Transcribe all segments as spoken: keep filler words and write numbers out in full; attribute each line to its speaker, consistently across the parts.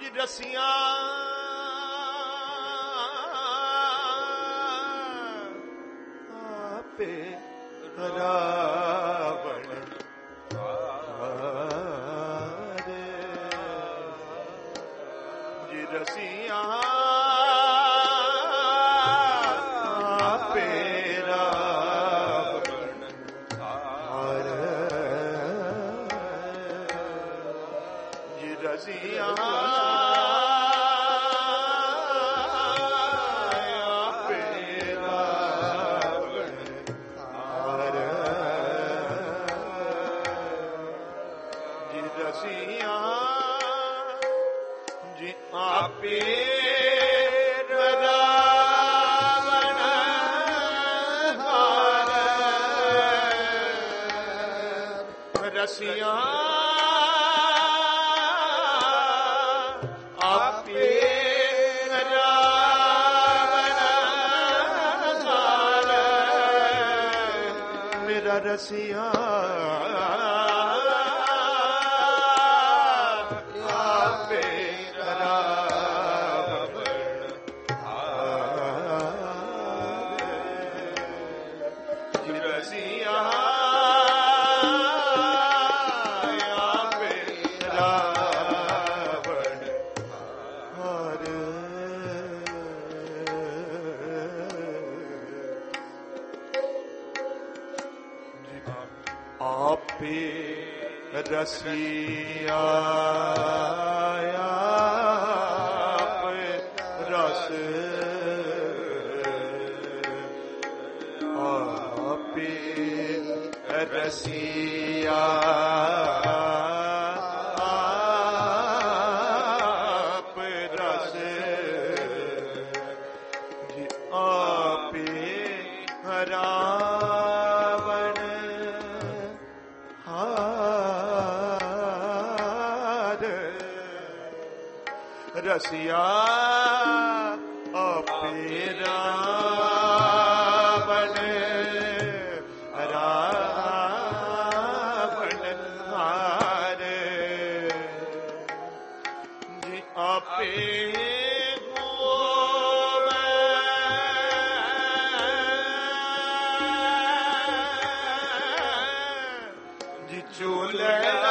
Speaker 1: रसिया आपे रावण हारे जी रसिया आपे रावण हारे जी रसिया रसिया आपे रावण हारे मेरा रसिया आपे रावण हारे जी रसिया आपे रसिया आपे रस आपे रसिया आपे रस आपे रावण रसिया आपे रावण रावण हारे जी आपे जी चूल्हा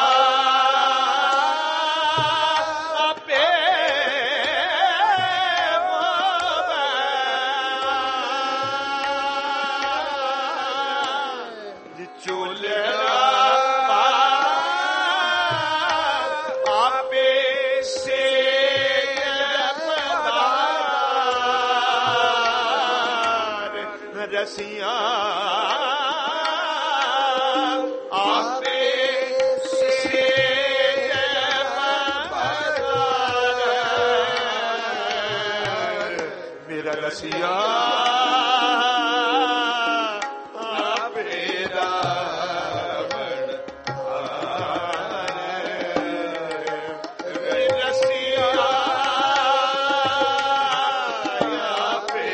Speaker 1: रसिया आपे से मेरा रसिया आपे रावण हारे रसिया आपे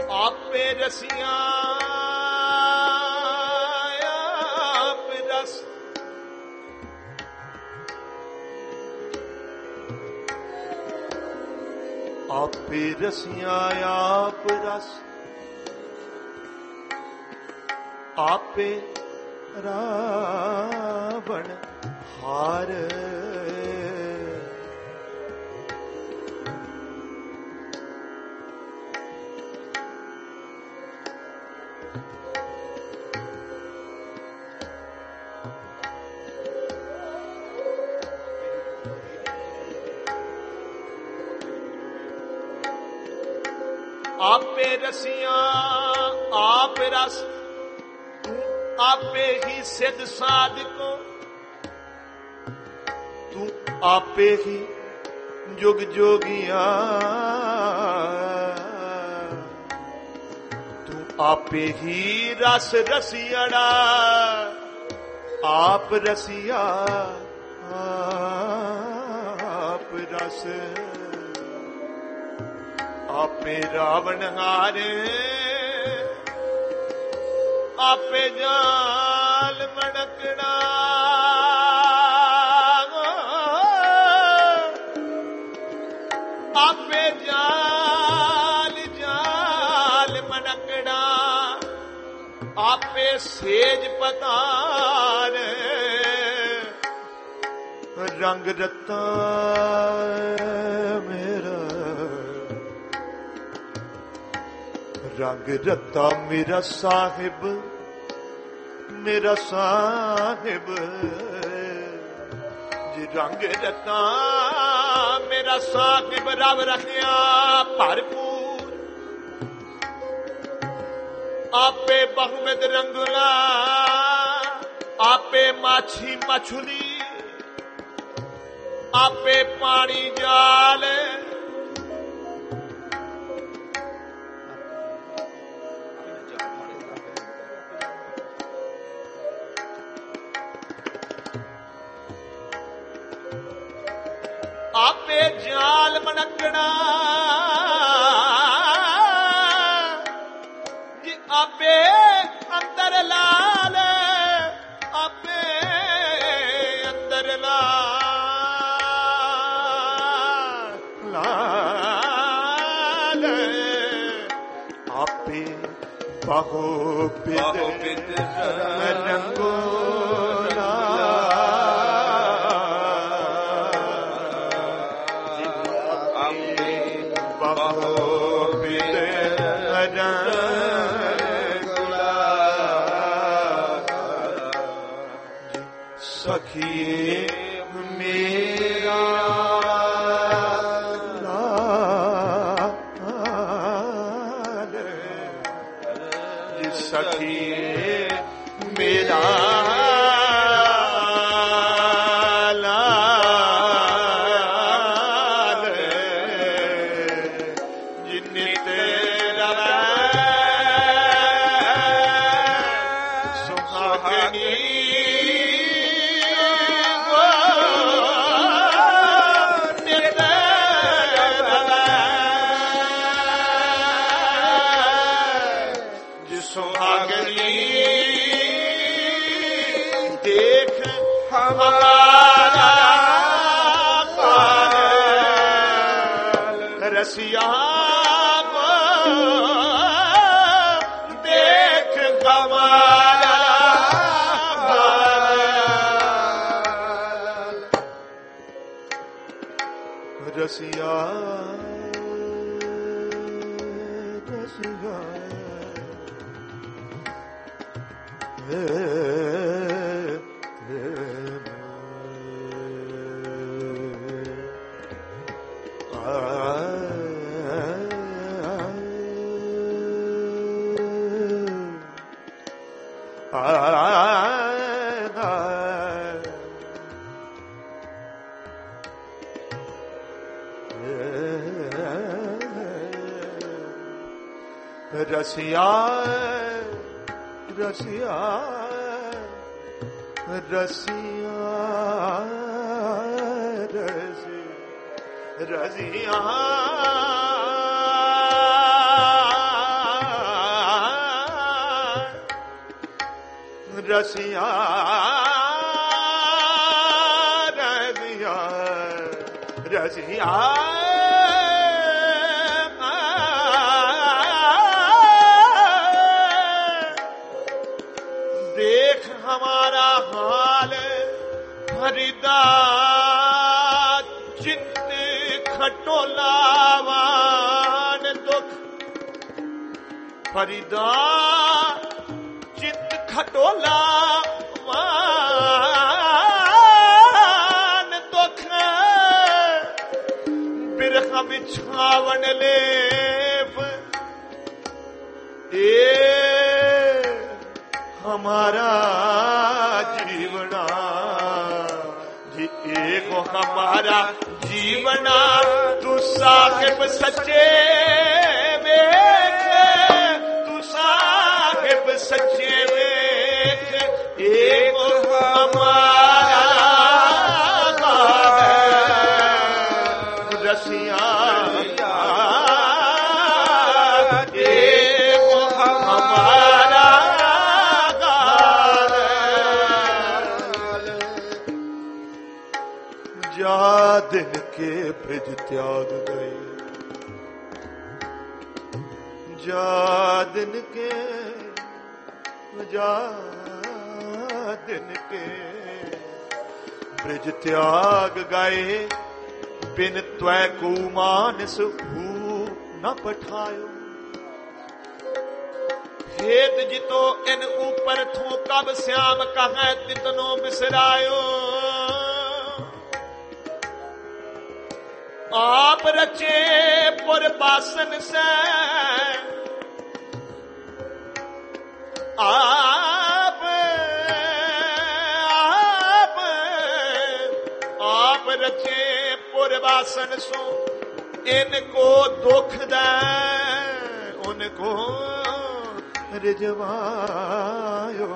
Speaker 1: ਆਪੇ ਰਸੀਆਂ ਆਪ ਰਸ, ਆਪੇ ਰਸੀਆਂ ਆਪ ਰਸ, ਆਪੇ ਰਾਵਣ ਹਾਰ, ਆਪੇ ਰਸੀਆਂ ਆਪ ਰਸ, ਤੂੰ ਆਪੇ ਹੀ ਸਿੱਧ ਸਾਧਕੋ, ਤੂੰ ਆਪੇ ਹੀ ਜੁਗ ਜੋਗੀਆਂ, ਤੂੰ ਆਪੇ ਹੀ ਰਸ ਰਸੀੜਾ, ਆਪ ਰਸੀਆ ਆਪ ਰਸ, ਆਪੇ ਰਾਵਣ ਹਾਰੇ, ਆਪੇ ਜਾਲ ਮਣਕਣਾ, ਆਪੇ ਜਾਲ ਜਾਲ ਮਣਕਣਾ, ਆਪੇ ਸੇਜ ਪਤਾਰ, ਰੰਗ ਰਤਾ ਮੇਰਾ, ਰੰਗ ਰਤਾ ਮੇਰਾ ਸਾਹਿਬ, ਮੇਰਾ ਸਾਹਿਬ ਜੀ, ਰੰਗ ਰਤਾ ਮੇਰਾ ਸਾਹਿਬ, ਰਬ ਰੱਖਿਆ ਭਰਪੂਰ, ਆਪੇ ਬਹੁਮਿਤ ਰੰਗਲਾ, ਆਪੇ ਮਾਛੀ ਮਛਲੀ, ਆਪੇ ਪਾਣੀ ਜਾਲ, ਆਪੇ ਜਾਲ ਮਣਕਣਾ ਜੀ, ਆਪੇ ਅੰਦਰ ਲਾਲ, ਆਪੇ ਅੰਦਰ ਲਾਲ ਲਾਲ, ਆਪੇ ਬਾਹੋ ਪਿਤ ਰੰਗੋ ਸਖੀਏ ਮੇਰਾ ਲਾਲ, ਜਿਸ ਸਖੀਏ ਮੇਰਾ ਲਾਲ, ਜਿਨੇ ਤੇਰਾ ਸੁਹਾਗਣੀ, ਦੇਖ ਹਮਾਰਾ ਕਾਲ ਰਸੀਆ, ਦੇਖ ਹਮਾਰਾ ਰਸੀਆ ਰਸੀਆ, ਰਸੀਆ ਰਸੀਆ ਰਸੀਆ ਰਸੀ ਰਸੀਆ ਰਸੀਆਂ ਰਸੀਆਂ ਰਸੀਆਂ देख हमारा हाल फरीदा चिंत खटोलावान दुख फरीदा चिंत खटोलावान दुख बिरख बिछावन लेप ए हमारा जीवना जी एक हमारा जीवना तू साहिब सच्चे वेख तू साहिब सच्चे वेख एक हमारा रसिया दिन के ब्रिज त्याग गए जा दिन के जा दिन के ब्रिज त्याग गए बिन त्वै को मानस हू न पठायो हेत जितो इन ऊपर थू कब श्याम कहे तितनो बिसरायो आप रचे पुर बासन से आप आप आप रचे पुर बासन सो इनको दुख दे उनको रिजवायो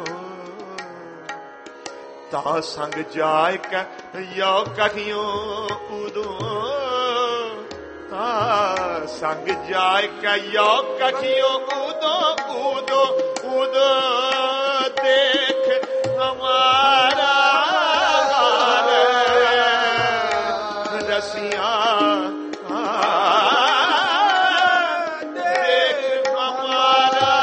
Speaker 1: ता संग जाय क यो कहियो उदो संग जाय कहियो कहियो उदो उदो उदो देख हमारा रसिया देख हमारा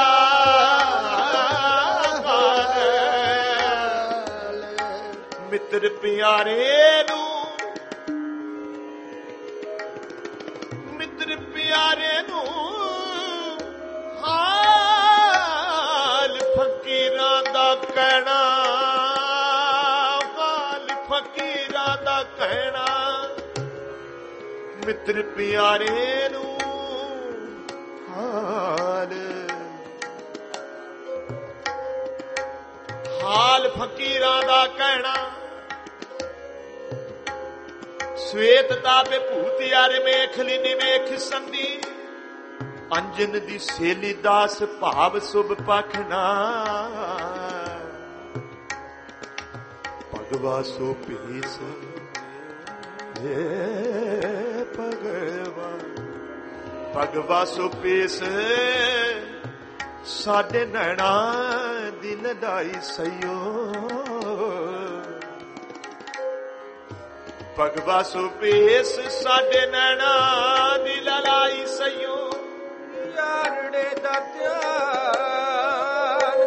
Speaker 1: मित्र प्यारे नू प्यारे नू हाल फकीरां दा कहना हाल फकीरां दा कहना मित्र प्यारे नू हाल हाल फकीरां दा कहना श्वेत ताबे भूत यार मेखली निमेख संदी अंजन दी सेली दास भाव सुभ पखना भगवा सो पीस हे भगवा भगवा सो पीस साडे नैना दी लड़ाई सयो भगवा सुपेश साडे नैना दी लड़ाई सयो यारड़े दा ध्यान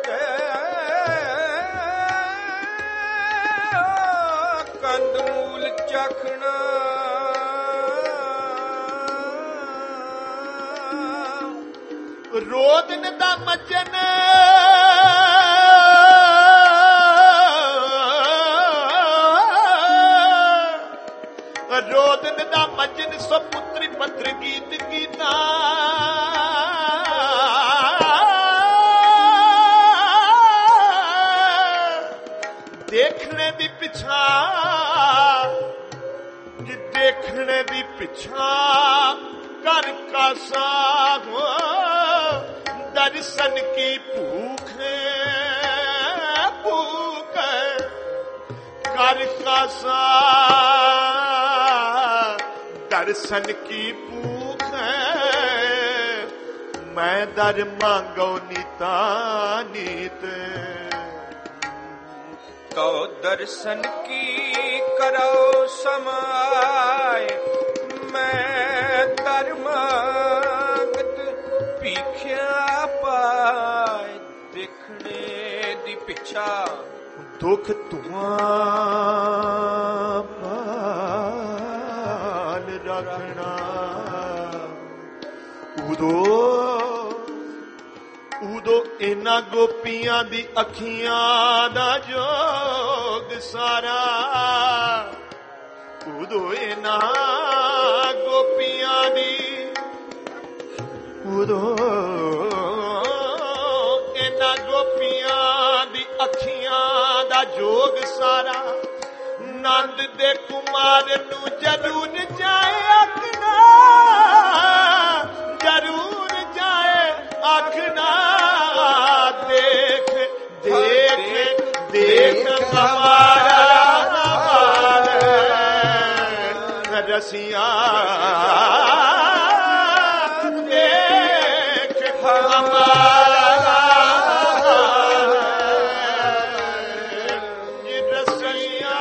Speaker 1: कंद मूल चखना रोदन दा मजन रोदन दा मजन सो पुत्री पत्र गीत गीता देखने दी पिछा जी देखने दी पिछा कर का सागो दर्शन की भूख भूख कर का सा दर्शन की भूख मैं दर मांगो नीता नीत
Speaker 2: कौ दर्शन की करो समाय, मैं धर्मागत भीख्या पाय, देखने दी पिछा
Speaker 1: दुख तुआ पाल रखना। उदो उदो इना गोपियां दी अखियां दा जोग सारा, उदो इना गोपियां दी, उदो इना गोपियां दी अखियां दा जोग सारा। नंद दे कुमार नू जरूर जाए आखना, जरूर जाए आखना। देख देख देख हमारा हाल रसिया, देख हमारा रसिया।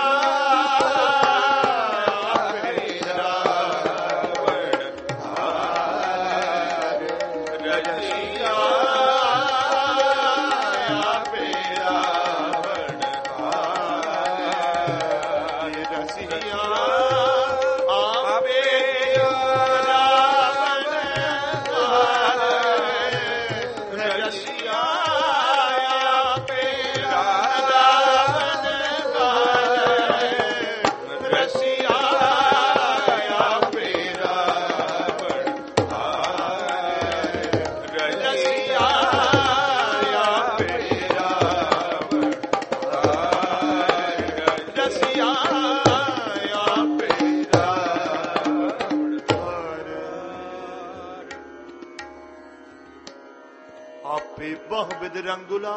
Speaker 1: आपे बहुविध रंगुला,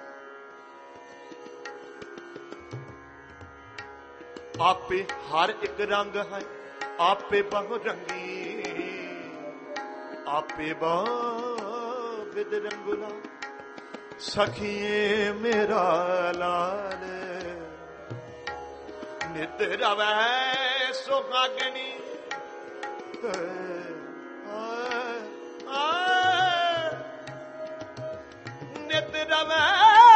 Speaker 1: आपे हर एक रंग है, आपे बहु रंगी, आपे बहुविध रंगुला। सखिए मेरा लाल नित रवै सुहागनी, नित रवै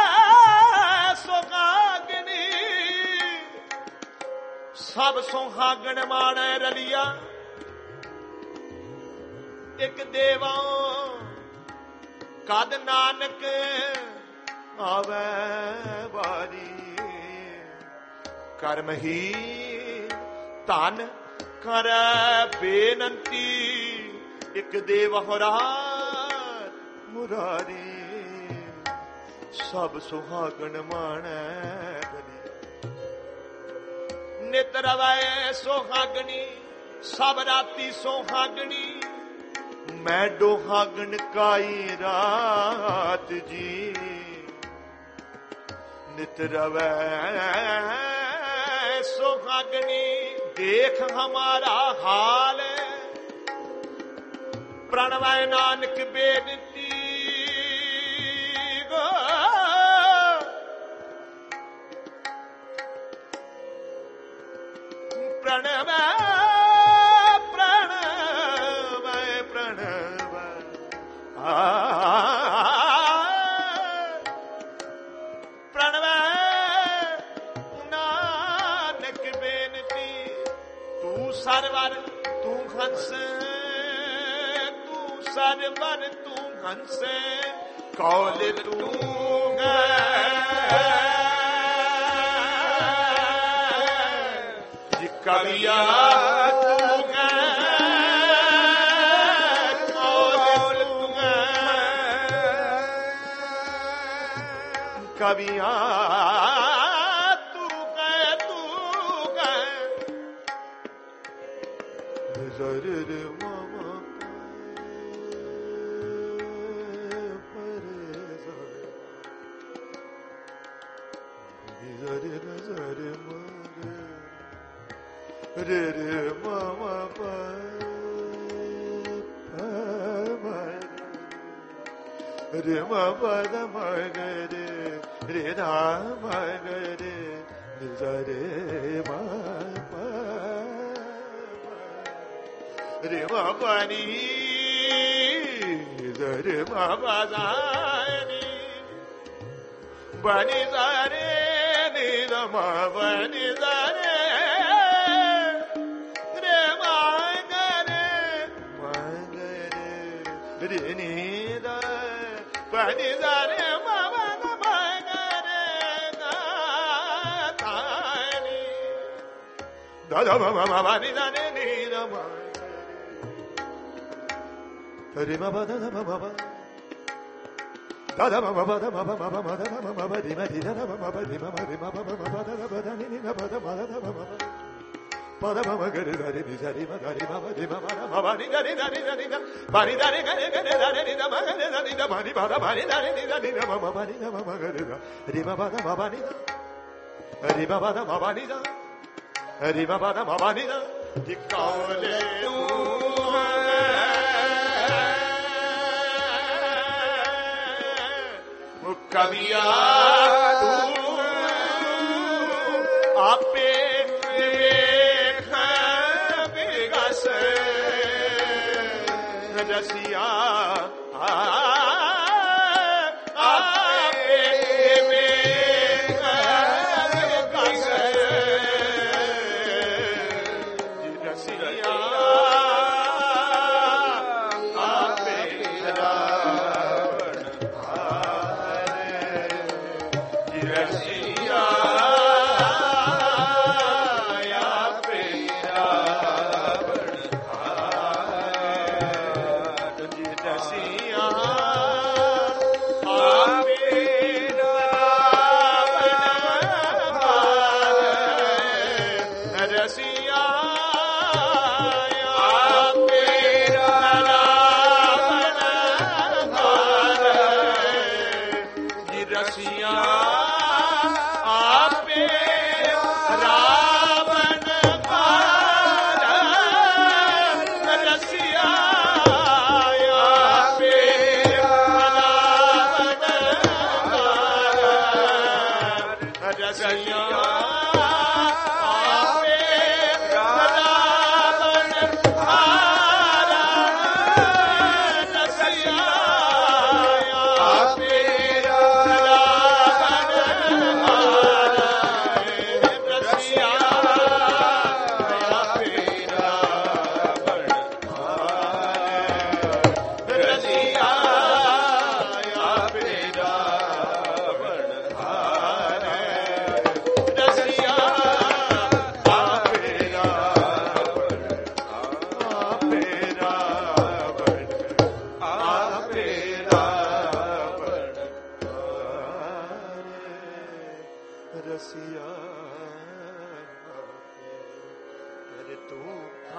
Speaker 1: सुहागनी। सब सुहागन माणे रलिया, एक देवा कद नानक आवे बारी। कर्म ही धन कर बेनंती, एक देव होरा मुरारी। सब सुहागन माणे गली, नित रवै सुहागनी, सब राती सुहागनी। मैं डोहागन काई रात जी, नित रवै सुहागनी। देख हमारा हाल, प्रणवै नानक बेनती गो। प्रणवै प्रणवै प्रणवै आ प्रणवै नानक बेनती। तू सरवर तू हंस, तू सरवर तू हंस। कौल तू कविया तू कौल तू कविया तू तू जर मामा रे नजर मारे रे रे मामा रे म पद म ग रे रे धा म ग रे नि सा रे म प रे म प नि ध रे म प धा नि ब नि सा रे नि ध म प नि सा रे रे म ग रे म ग रे रे नि ध प नि सा रे म प ध म ग रे ग धा नि ध ध म म म नि ध नि नि ध म रे म प ध ध म म प da da ma ma ba da ma ba ma ba ma da ma ma ba di ma di da da ma ma ba di ma ma di ma ba ma ma ba da da ba da ni ni da ba da ma da da ma ma ba pa da ma ma ga re da re ni sa ri ma da ri ma ba di ma ma da ma ba ni da ni da ni da ni da ba ni da re ga re ga re da re ni da ma ga re da ni da ma ni ba da ba ni da re ni da ni da ma ma ba ni da ma ma ga re da ri ma ba da ma ba ni da ri ma ba da ma ba ni da ri ma ba da ma ba ni da di kaule tu Kavia तू आपे विवेक विगस रसिया आपे विवेक विगस रसिया आपे रसिया